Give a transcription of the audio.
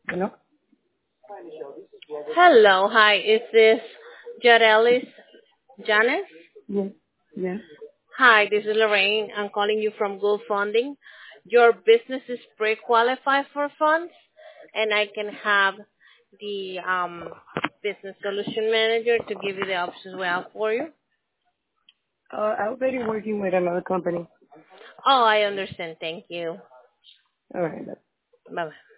No? Hello, hi. Is this Jarelis Janice? Yes. Yes. Hi, this is Lorraine. I'm calling you from Gold Funding. Your business is pre-qualified for funds, and I can have the business solution manager to give you the options we have for you. I was already working with another company. Oh, I understand. Thank you. All right. Bye bye.